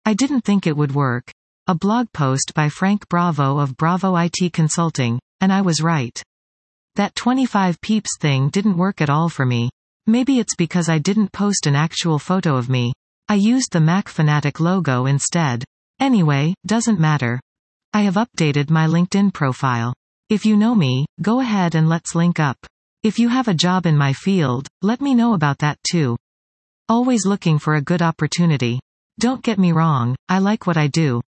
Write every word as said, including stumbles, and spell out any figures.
I didn't think it would work. A blog post by Frank Bravo of Bravo I T Consulting, and I was right. That twenty-five peeps thing didn't work at all for me. Maybe it's because I didn't post an actual photo of me. I used the Mac Fanatic logo instead. Anyway, doesn't matter. I have updated my LinkedIn profile. If you know me, go ahead and let's link up. If you have a job in my field, let me know about that too. Always looking for a good opportunity. Don't get me wrong, I like what I do.